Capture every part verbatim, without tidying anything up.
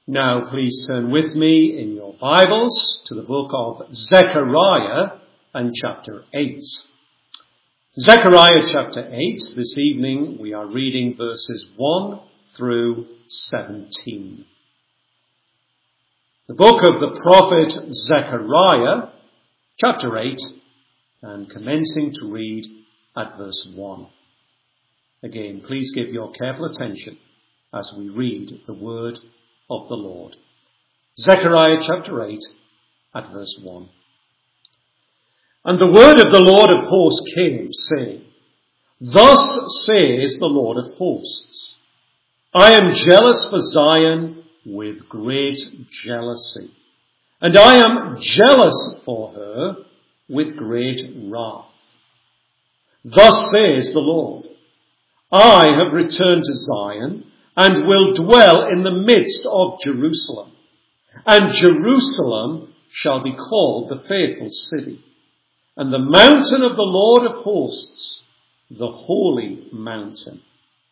Now please turn with me in your Bibles to the book of Zechariah and chapter eight. Zechariah chapter eight, this evening we are reading verses one through seventeen. The book of the prophet Zechariah, chapter eight, and commencing to read at verse one. Again, please give your careful attention as we read the word of the Lord. Zechariah chapter eight at verse one. And the word of the Lord of hosts came, saying, Thus says the Lord of hosts, I am jealous for Zion with great jealousy, and I am jealous for her with great wrath. Thus says the Lord, I have returned to Zion, and will dwell in the midst of Jerusalem. And Jerusalem shall be called the faithful city, and the mountain of the Lord of hosts, the holy mountain.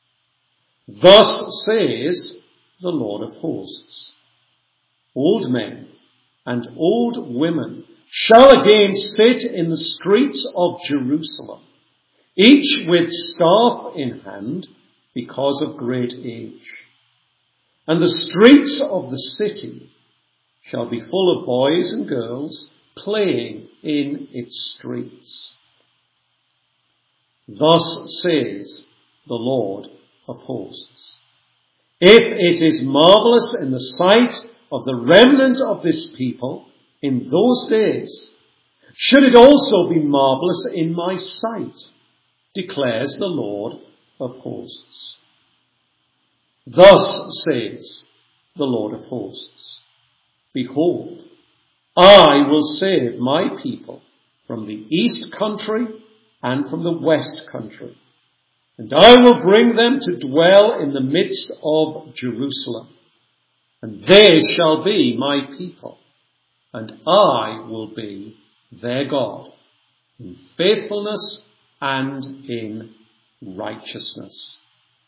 Thus says the Lord of hosts, Old men and old women shall again sit in the streets of Jerusalem, each with staff in hand, because of great age. And the streets of the city shall be full of boys and girls playing in its streets. Thus says the Lord of hosts, if it is marvelous in the sight of the remnant of this people in those days, should it also be marvelous in my sight, declares the Lord of hosts. Thus says the Lord of hosts, Behold, I will save my people from the east country and from the west country, and I will bring them to dwell in the midst of Jerusalem, and they shall be my people, and I will be their God, in faithfulness and in righteousness.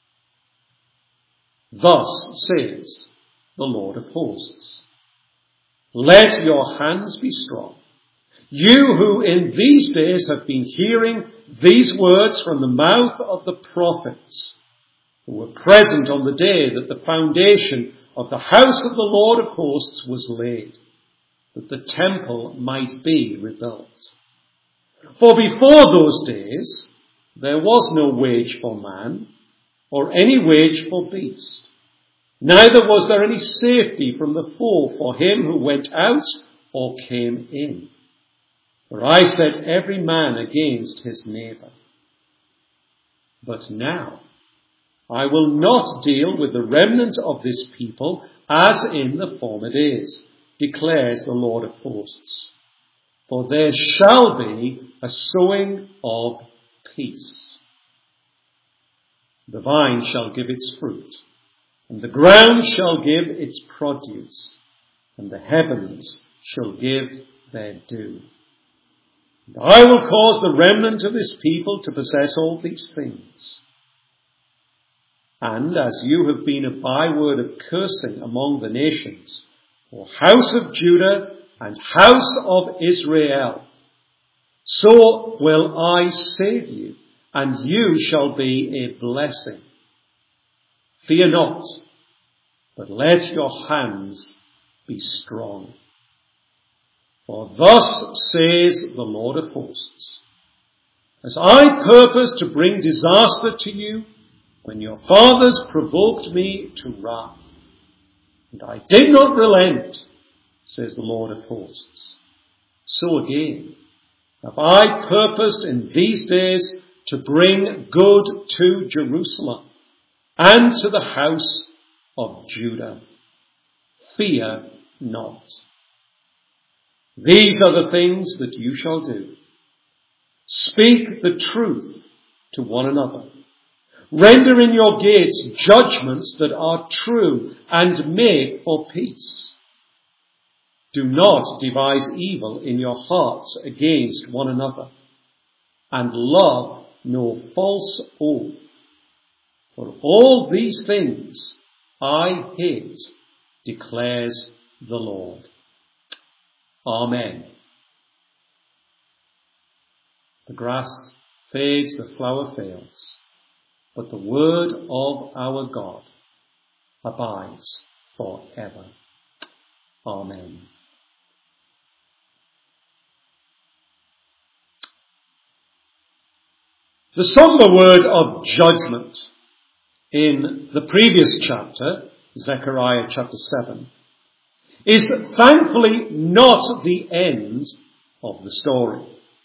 Thus says the Lord of hosts, Let your hands be strong, you who in these days have been hearing these words from the mouth of the prophets, who were present on the day that the foundation of the house of the Lord of hosts was laid, that the temple might be rebuilt. For before those days, there was no wage for man, or any wage for beast. Neither was there any safety from the foe for him who went out or came in. For I set every man against his neighbour. But now I will not deal with the remnant of this people as in the former days, declares the Lord of hosts. For there shall be a sowing of peace. The vine shall give its fruit, and the ground shall give its produce, and the heavens shall give their due. And I will cause the remnant of this people to possess all these things. And as you have been a byword of cursing among the nations, O house of Judah and house of Israel, so will I save you, and you shall be a blessing. Fear not, but let your hands be strong. For thus says the Lord of hosts, as I purpose to bring disaster to you when your fathers provoked me to wrath, and I did not relent, says the Lord of hosts, so again have I purposed in these days to bring good to Jerusalem and to the house of Judah. Fear not. These are the things that you shall do. Speak the truth to one another. Render in your gates judgments that are true, and make for peace. Do not devise evil in your hearts against one another, and love no false oath. For all these things I hate declares the Lord. Amen. The grass fades, the flower fails, but the word of our God abides forever. Amen. The somber word of judgment in the previous chapter, Zechariah chapter seven, is thankfully not the end of the story.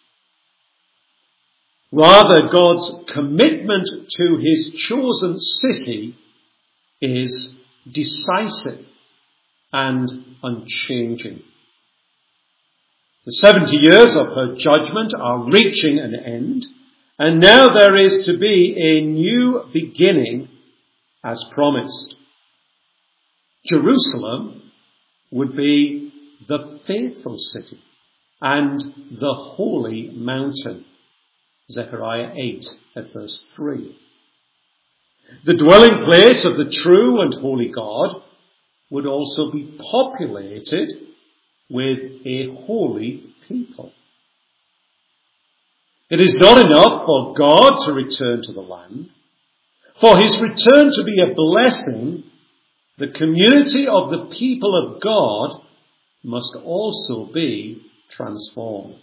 Rather, God's commitment to his chosen city is decisive and unchanging. The seventy years of her judgment are reaching an end, and now there is to be a new beginning as promised. Jerusalem would be the faithful city and the holy mountain. Zechariah eight at verse three. The dwelling place of the true and holy God would also be populated with a holy people. It is not enough for God to return to the land. For his return to be a blessing, the community of the people of God must also be transformed.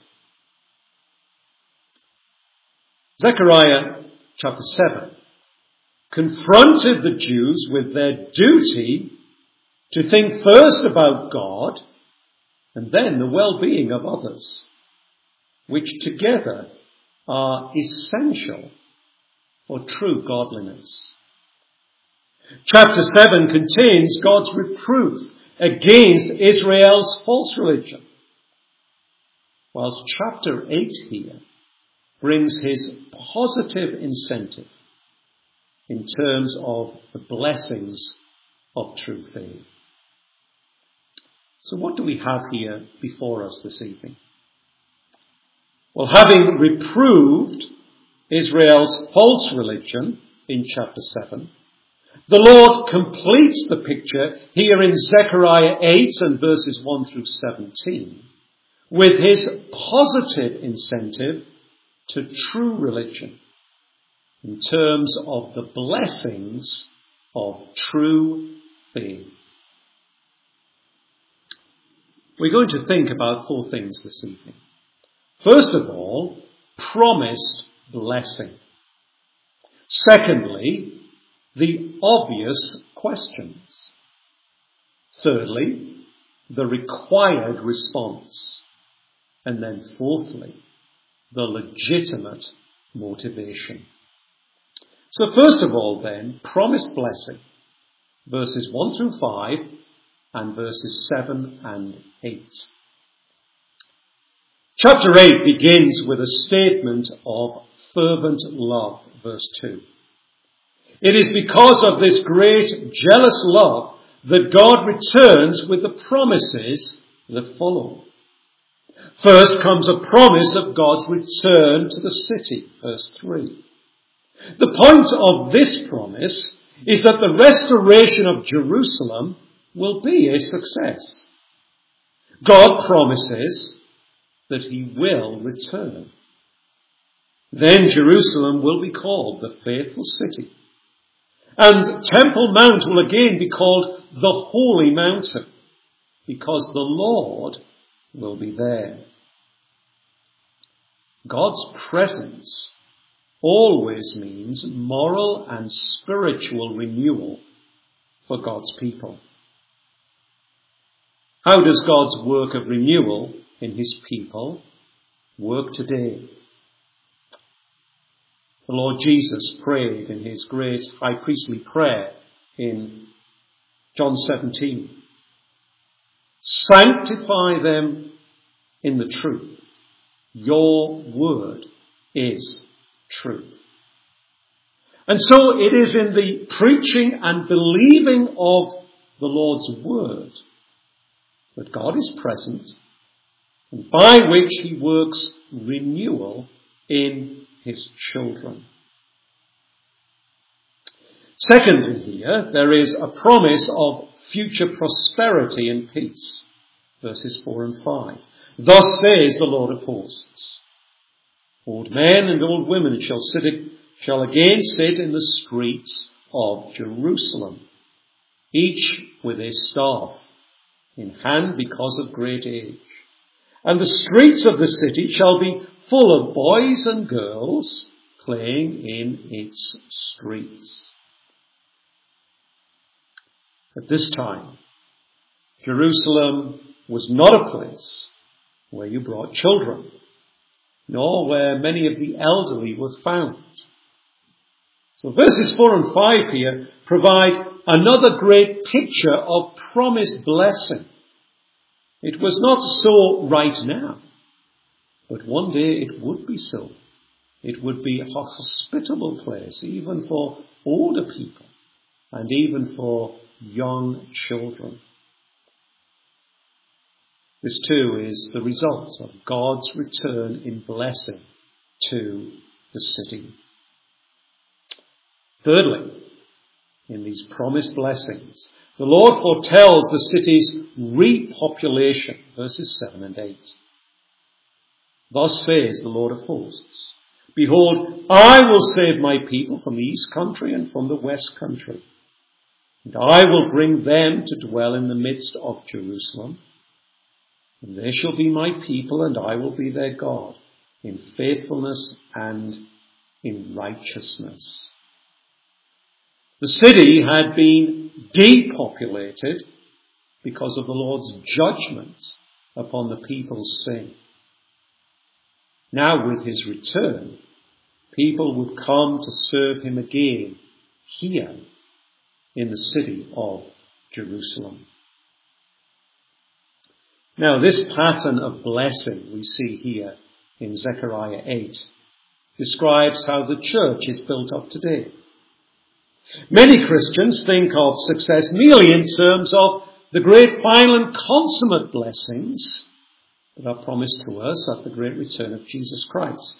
Zechariah chapter seven confronted the Jews with their duty to think first about God and then the well-being of others, which together are essential for true godliness. Chapter seven contains God's reproof against Israel's false religion, whilst chapter eight here brings his positive incentive in terms of the blessings of true faith. So what do we have here before us this evening? Well, having reproved Israel's false religion in chapter seven, the Lord completes the picture here in Zechariah eight and verses one through seventeen with his positive incentive to true religion in terms of the blessings of true faith. We're going to think about four things this evening. First of all, promised blessing. Secondly, the obvious questions. Thirdly, the required response. And then fourthly, the legitimate motivation. So first of all then, promised blessing. Verses one through five and verses seven and eight. Chapter eight begins with a statement of fervent love, verse two. It is because of this great jealous love that God returns with the promises that follow. First comes a promise of God's return to the city, verse three. The point of this promise is that the restoration of Jerusalem will be a success. God promises that he will return. Then Jerusalem will be called the faithful city. And Temple Mount will again be called the Holy Mountain, because the Lord will be there. God's presence always means moral and spiritual renewal for God's people. How does God's work of renewal in his people work today? The Lord Jesus prayed in his great high priestly prayer in John seventeen. Sanctify them in the truth. Your word is truth. And so it is in the preaching and believing of the Lord's word that God is present, and by which he works renewal in his children. Secondly here, there is a promise of future prosperity and peace. Verses four and five. Thus says the Lord of hosts, old men and old women shall sit, shall again sit in the streets of Jerusalem, each with a staff in hand because of great age. And the streets of the city shall be full of boys and girls playing in its streets. At this time, Jerusalem was not a place where you brought children, nor where many of the elderly were found. So verses four and five here provide another great picture of promised blessing. It was not so right now, but one day it would be so. It would be a hospitable place, even for older people and even for young children. This too is the result of God's return in blessing to the city. Thirdly, in these promised blessings, the Lord foretells the city's repopulation, verses seven and eight. Thus says the Lord of hosts, behold, I will save my people from the east country and from the west country, and I will bring them to dwell in the midst of Jerusalem. And they shall be my people, and I will be their God, in faithfulness and in righteousness. The city had been depopulated because of the Lord's judgment upon the people's sin. Now with his return, people would come to serve him again here in the city of Jerusalem. Now this pattern of blessing we see here in Zechariah eight describes how the church is built up today. Many Christians think of success merely in terms of the great final and consummate blessings that are promised to us at the great return of Jesus Christ,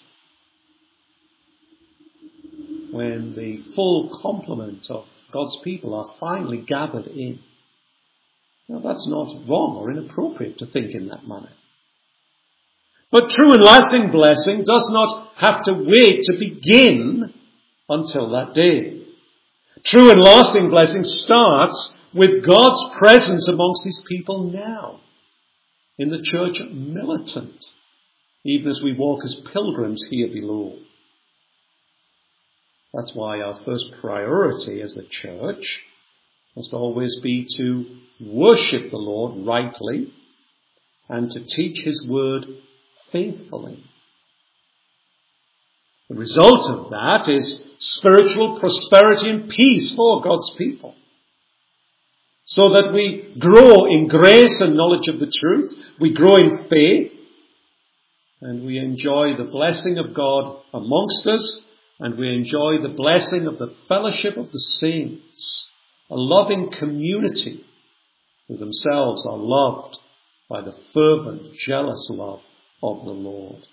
when the full complement of God's people are finally gathered in. Now that's not wrong or inappropriate to think in that manner. But true and lasting blessing does not have to wait to begin until that day. True and lasting blessing starts with God's presence amongst his people now, in the church militant, even as we walk as pilgrims here below. That's why our first priority as the church must always be to worship the Lord rightly and to teach his word faithfully. The result of that is spiritual prosperity and peace for God's people, so that we grow in grace and knowledge of the truth, we grow in faith, and we enjoy the blessing of God amongst us, and we enjoy the blessing of the fellowship of the saints, a loving community who themselves are loved by the fervent, jealous love of the Lord.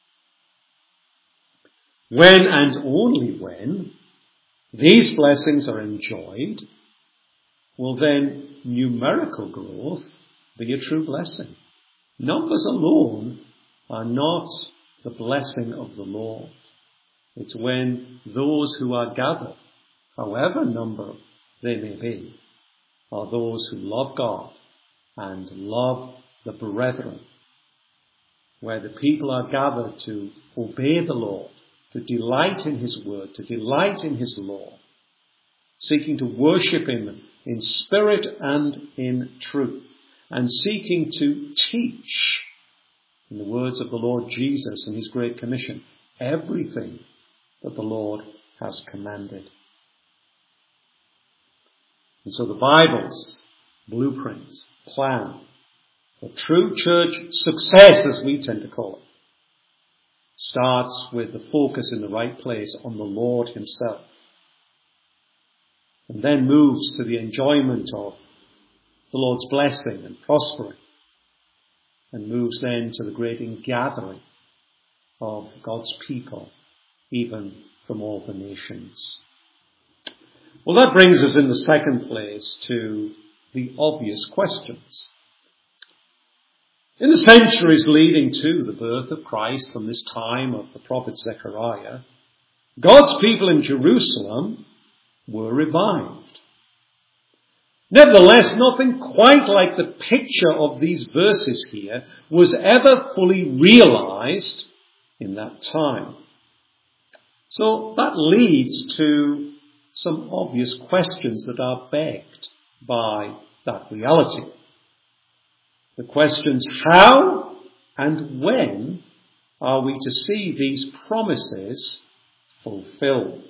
When and only when these blessings are enjoyed, will then numerical growth be a true blessing. Numbers alone are not the blessing of the Lord. It's when those who are gathered, however number they may be, are those who love God and love the brethren, where the people are gathered to obey the Lord, to delight in his word, to delight in his law, seeking to worship him in spirit and in truth, and seeking to teach, in the words of the Lord Jesus in his Great Commission, everything that the Lord has commanded. And so the Bible's blueprint, plan for true church success, as we tend to call it, starts with the focus in the right place on the Lord himself, and then moves to the enjoyment of the Lord's blessing and prospering, and moves then to the great ingathering of God's people, even from all the nations. Well, that brings us in the second place to the obvious questions. In the centuries leading to the birth of Christ, from this time of the prophet Zechariah, God's people in Jerusalem were revived. Nevertheless, nothing quite like the picture of these verses here was ever fully realized in that time. So that leads to some obvious questions that are begged by that reality. The questions: how and when are we to see these promises fulfilled?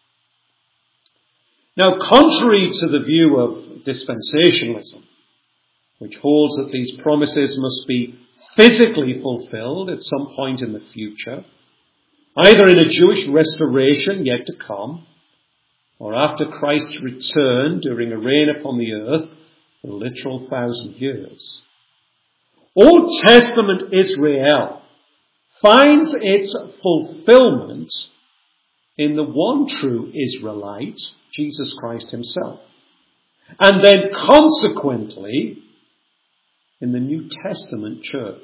Now, contrary to the view of dispensationalism, which holds that these promises must be physically fulfilled at some point in the future, either in a Jewish restoration yet to come, or after Christ's return during a reign upon the earth for a literal thousand years, Old Testament Israel finds its fulfillment in the one true Israelite, Jesus Christ himself, and then consequently in the New Testament church.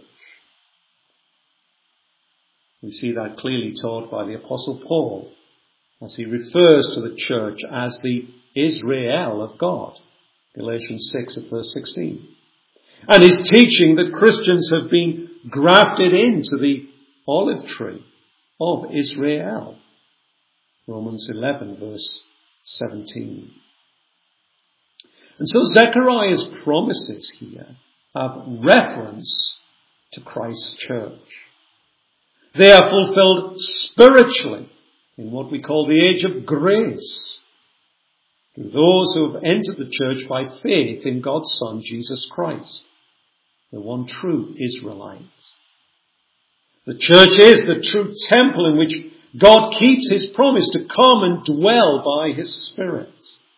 We see that clearly taught by the Apostle Paul as he refers to the church as the Israel of God, Galatians six at verse sixteen. And his teaching that Christians have been grafted into the olive tree of Israel, Romans eleven verse seventeen. And so Zechariah's promises here have reference to Christ's church. They are fulfilled spiritually in what we call the age of grace, through those who have entered the church by faith in God's Son, Jesus Christ, the one true Israelite. The church is the true temple in which God keeps his promise to come and dwell by his Spirit.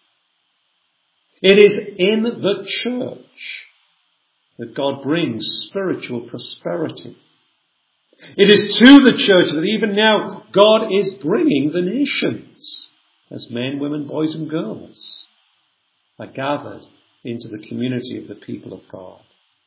It is in the church that God brings spiritual prosperity. It is to the church that even now God is bringing the nations, as men, women, boys and girls are gathered into the community of the people of God.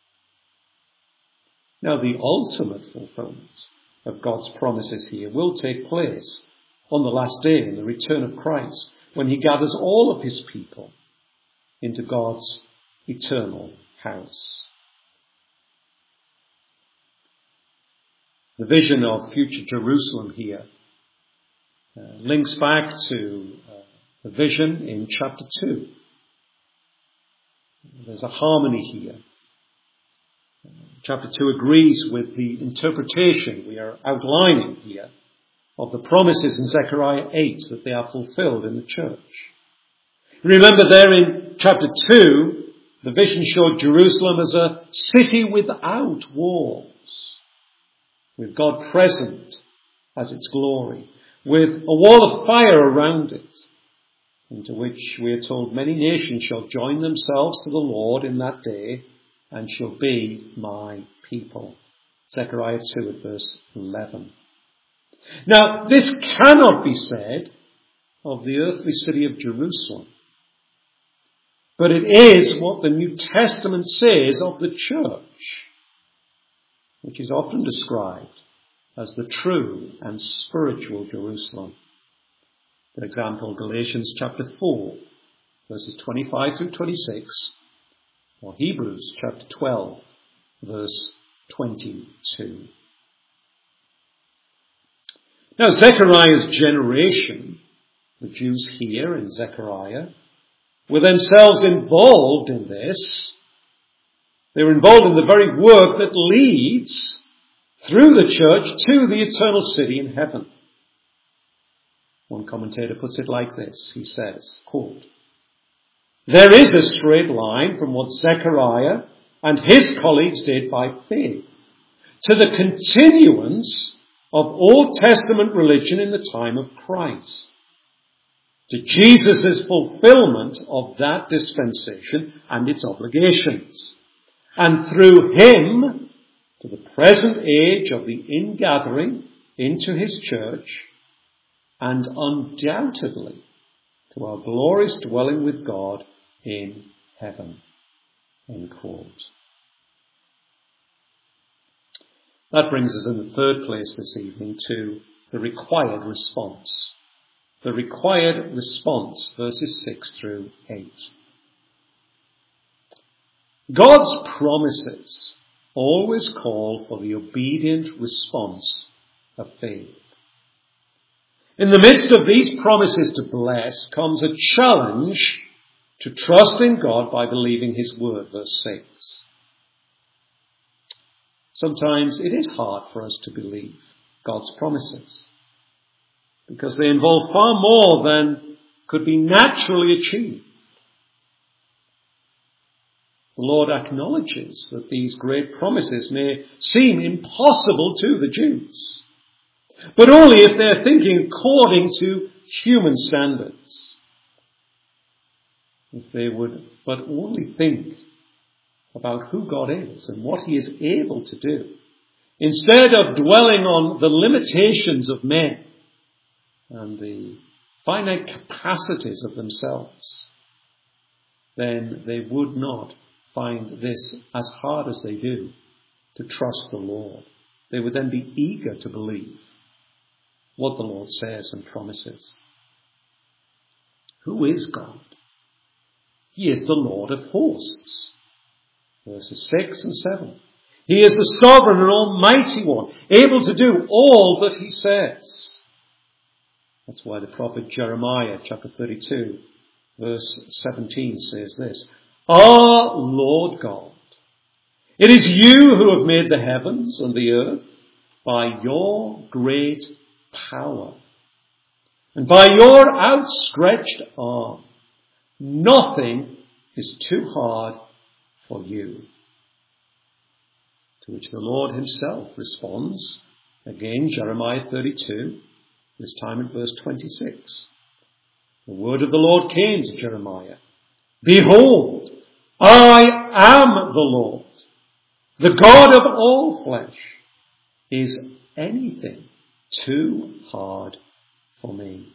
Now, the ultimate fulfillment of God's promises here will take place on the last day in the return of Christ, when he gathers all of his people into God's eternal house. The vision of future Jerusalem here uh, links back to uh, the vision in chapter two. There's a harmony here. Chapter two agrees with the interpretation we are outlining here of the promises in Zechariah eight, that they are fulfilled in the church. Remember there in chapter two, the vision showed Jerusalem as a city without walls, with God present as its glory, with a wall of fire around it, into which we are told many nations shall join themselves to the Lord in that day and shall be my people. Zechariah two at verse eleven. Now, this cannot be said of the earthly city of Jerusalem, but it is what the New Testament says of the church, which is often described as the true and spiritual Jerusalem. For example, Galatians chapter four, verses twenty-five through twenty-six, or Hebrews chapter twelve, verse twenty-two. Now, Zechariah's generation, the Jews here in Zechariah, were themselves involved in this. They were involved in the very work that leads through the church to the eternal city in heaven. One commentator puts it like this. He says, quote, "There is a straight line from what Zechariah and his colleagues did by faith to the continuance of Old Testament religion in the time of Christ, to Jesus' fulfillment of that dispensation and its obligations, and through him to the present age of the ingathering into his church, and undoubtedly to our glorious dwelling with God in heaven." End quote. That brings us in the third place this evening to the required response. The required response, verses six through eight. God's promises always call for the obedient response of faith. In the midst of these promises to bless comes a challenge to trust in God by believing his word, verse six. Sometimes it is hard for us to believe God's promises because they involve far more than could be naturally achieved. The Lord acknowledges that these great promises may seem impossible to the Jews, but only if they're thinking according to human standards. If they would but only think about who God is and what he is able to do, instead of dwelling on the limitations of men and the finite capacities of themselves, then they would not find this as hard as they do to trust the Lord. They would then be eager to believe what the Lord says and promises. Who is God? He is the Lord of hosts. Verses six and seven. He is the sovereign and almighty one, able to do all that he says. That's why the prophet Jeremiah, chapter thirty-two, verse seventeen says this. Our Lord God, it is you who have made the heavens and the earth by your great power and by your outstretched arm. Nothing is too hard for you. To which the Lord himself responds, again Jeremiah thirty-two, this time in verse twenty-six. The word of the Lord came to Jeremiah. Behold, I am the Lord, the God of all flesh. Is anything too hard for me?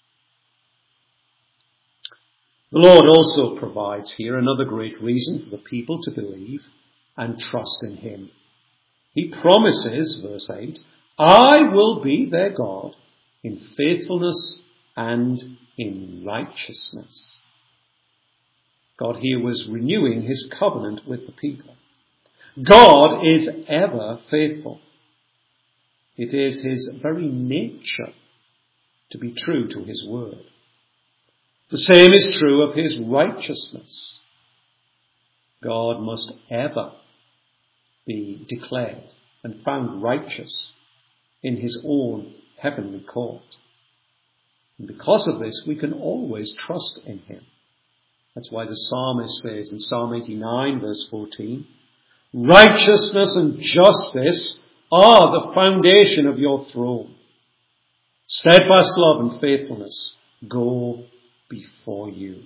The Lord also provides here another great reason for the people to believe and trust in him. He promises, verse eight, I will be their God in faithfulness and in righteousness. God here was renewing his covenant with the people. God is ever faithful. It is his very nature to be true to his word. The same is true of his righteousness. God must ever be declared and found righteous in his own heavenly court. And because of this, we can always trust in him. That's why the psalmist says in Psalm eighty-nine, verse fourteen, righteousness and justice are the foundation of your throne. Steadfast love and faithfulness go before you.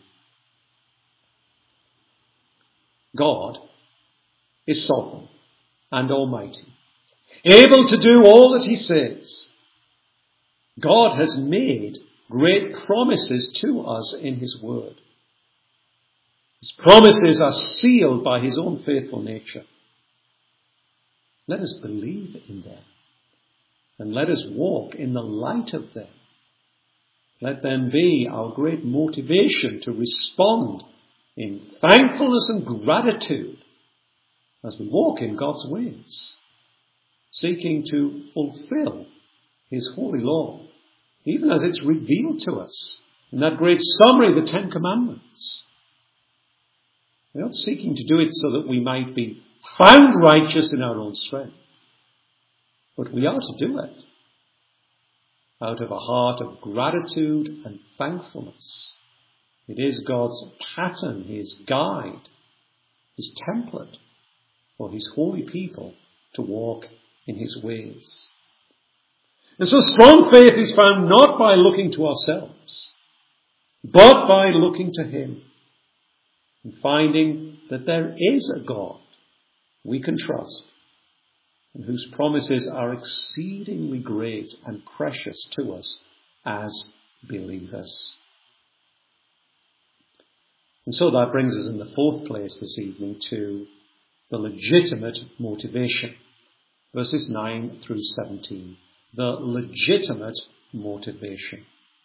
God is sovereign and almighty, able to do all that he says. God has made great promises to us in his word. His promises are sealed by his own faithful nature. Let us believe in them and let us walk in the light of them. Let them be our great motivation to respond in thankfulness and gratitude as we walk in God's ways, seeking to fulfill his holy law, even as it's revealed to us in that great summary, the Ten Commandments. We're not seeking to do it so that we might be found righteous in our own strength, but we are to do it out of a heart of gratitude and thankfulness. It is God's pattern, his guide, his template for his holy people to walk in his ways. And so strong faith is found not by looking to ourselves, but by looking to him and finding that there is a God we can trust and whose promises are exceedingly great and precious to us as believers. And so that brings us in the fourth place this evening to the legitimate motivation. Verses nine through seventeen. The legitimate motivation.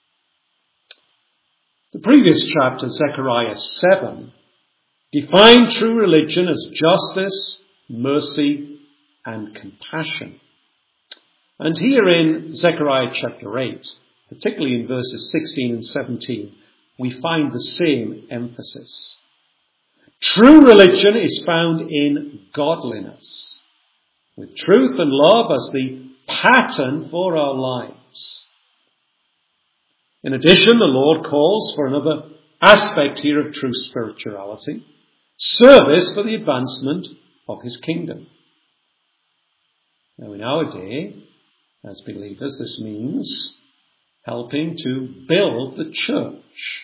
The previous chapter, Zechariah seven, defined true religion as justice, mercy, and compassion. And here in Zechariah chapter eight, particularly in verses sixteen and seventeen, we find the same emphasis. True religion is found in godliness, with truth and love as the pattern for our lives. In addition, the Lord calls for another aspect here of true spirituality, service for the advancement of his kingdom. Now in our day, as believers, this means helping to build the church,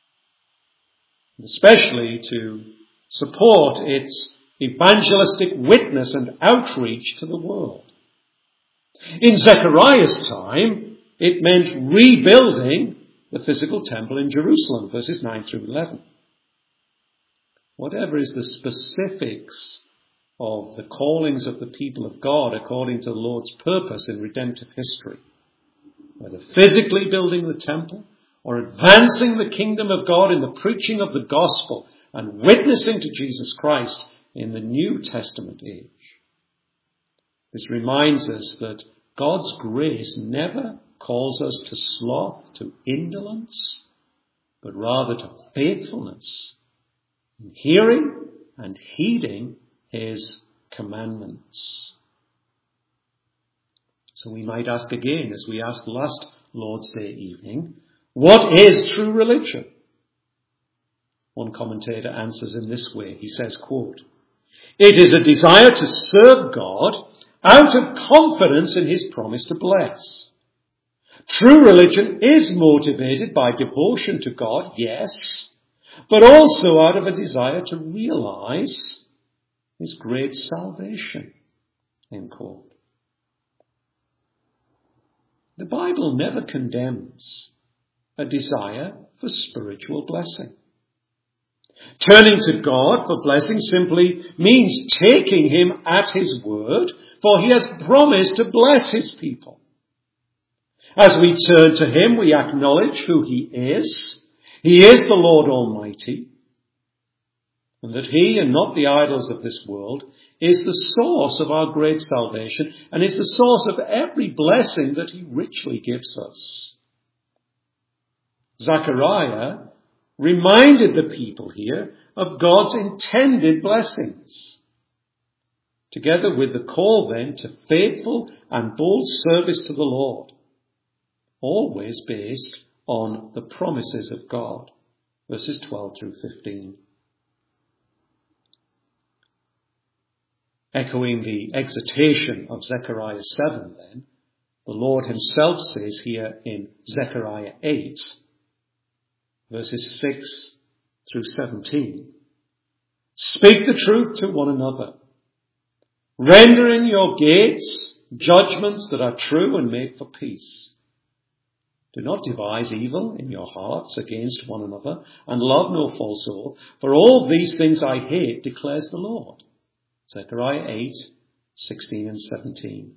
especially to support its evangelistic witness and outreach to the world. In Zechariah's time, it meant rebuilding the physical temple in Jerusalem, verses nine through eleven. Whatever is the specifics of the callings of the people of God according to the Lord's purpose in redemptive history, whether physically building the temple or advancing the kingdom of God in the preaching of the gospel and witnessing to Jesus Christ in the New Testament age. This reminds us that God's grace never calls us to sloth, to indolence, but rather to faithfulness in hearing and heeding his commandments. So we might ask again, as we asked last Lord's Day evening, what is true religion? One commentator answers in this way. He says, quote, "It is a desire to serve God out of confidence in his promise to bless. True religion is motivated by devotion to God, yes, but also out of a desire to realize his great salvation." End quote. The Bible never condemns a desire for spiritual blessing. Turning to God for blessing simply means taking him at his word, for he has promised to bless his people. As we turn to him, we acknowledge who he is. He is the Lord Almighty, and that he, and not the idols of this world, is the source of our great salvation and is the source of every blessing that he richly gives us. Zechariah reminded the people here of God's intended blessings, together with the call then to faithful and bold service to the Lord, always based on the promises of God. Verses twelve through fifteen. Echoing the exhortation of Zechariah seven then, the Lord himself says here in Zechariah eight, verses six through seventeen, "Speak the truth to one another. Render in your gates judgments that are true and make for peace. Do not devise evil in your hearts against one another, and love no false oath, for all these things I hate, declares the Lord." Zechariah eight, sixteen and seventeen.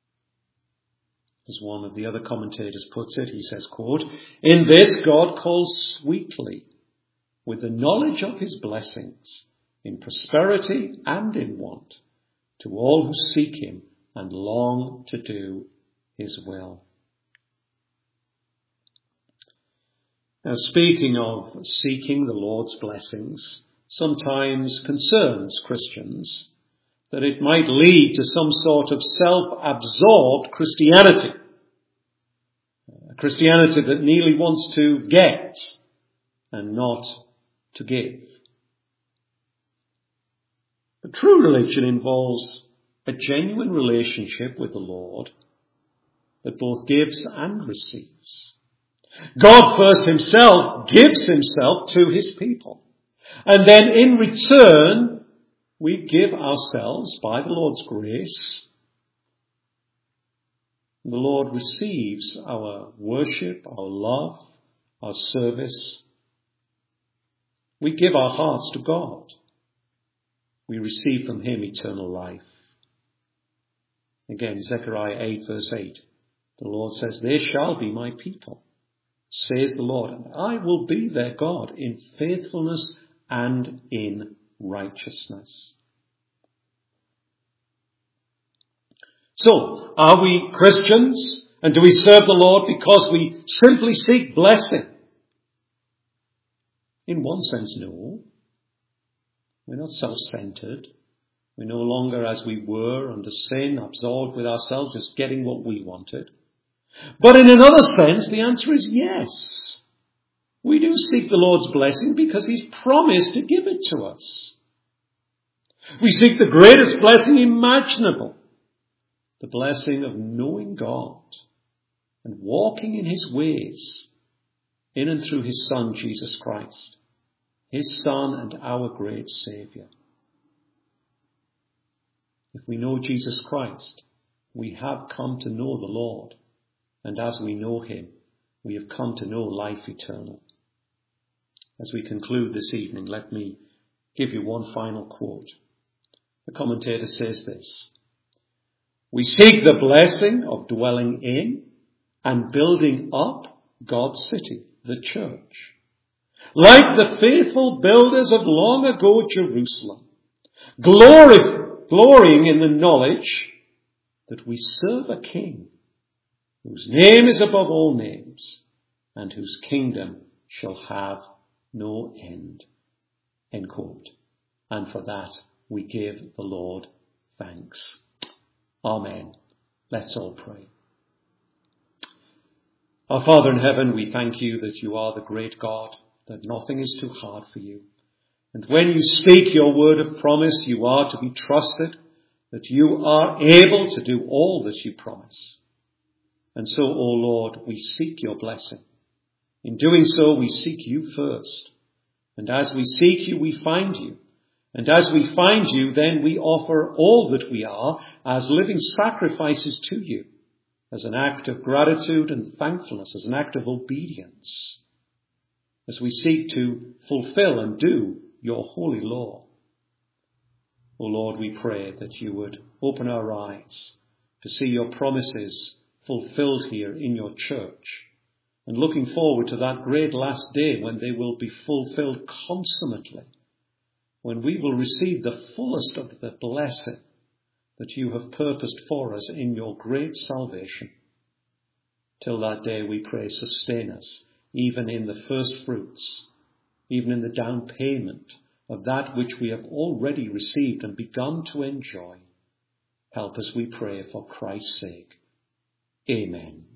As one of the other commentators puts it, he says, quote, "In this God calls sweetly, with the knowledge of his blessings, in prosperity and in want, to all who seek him and long to do his will." Now, speaking of seeking the Lord's blessings, sometimes concerns Christians that it might lead to some sort of self-absorbed Christianity. A Christianity that merely wants to get and not to give. But true religion involves a genuine relationship with the Lord that both gives and receives. God first himself gives himself to his people. And then in return, we give ourselves by the Lord's grace. The Lord receives our worship, our love, our service. We give our hearts to God. We receive from him eternal life. Again, Zechariah eight verse eight. The Lord says, they shall be my people, says the Lord, and I will be their God in faithfulness and in righteousness. So, are we Christians? And do we serve the Lord because we simply seek blessing? In one sense, no. We're not self-centered. We're no longer as we were under sin, absorbed with ourselves, just getting what we wanted. But in another sense, the answer is yes. We do seek the Lord's blessing because he's promised to give it to us. We seek the greatest blessing imaginable. The blessing of knowing God and walking in his ways in and through his Son, Jesus Christ, his Son and our great Saviour. If we know Jesus Christ, we have come to know the Lord, and as we know him, we have come to know life eternal. As we conclude this evening, let me give you one final quote. The commentator says this: we seek the blessing of dwelling in and building up God's city, the church. Like the faithful builders of long ago Jerusalem, glory, glorying in the knowledge that we serve a King whose name is above all names and whose kingdom shall have no end. End quote. And for that we give the Lord thanks. Amen. Let's all pray. Our Father in heaven, we thank you that you are the great God, that nothing is too hard for you. And when you speak your word of promise, you are to be trusted, that you are able to do all that you promise. And so, O Lord, we seek your blessing. In doing so, we seek you first. And as we seek you, we find you. And as we find you, then we offer all that we are as living sacrifices to you, as an act of gratitude and thankfulness, as an act of obedience, as we seek to fulfill and do your holy law. O Lord, we pray that you would open our eyes to see your promises fulfilled here in your church, and looking forward to that great last day when they will be fulfilled consummately, when we will receive the fullest of the blessing that you have purposed for us in your great salvation. Till that day, we pray, sustain us, even in the first fruits, even in the down payment of that which we have already received and begun to enjoy. Help us, we pray, for Christ's sake. Amen.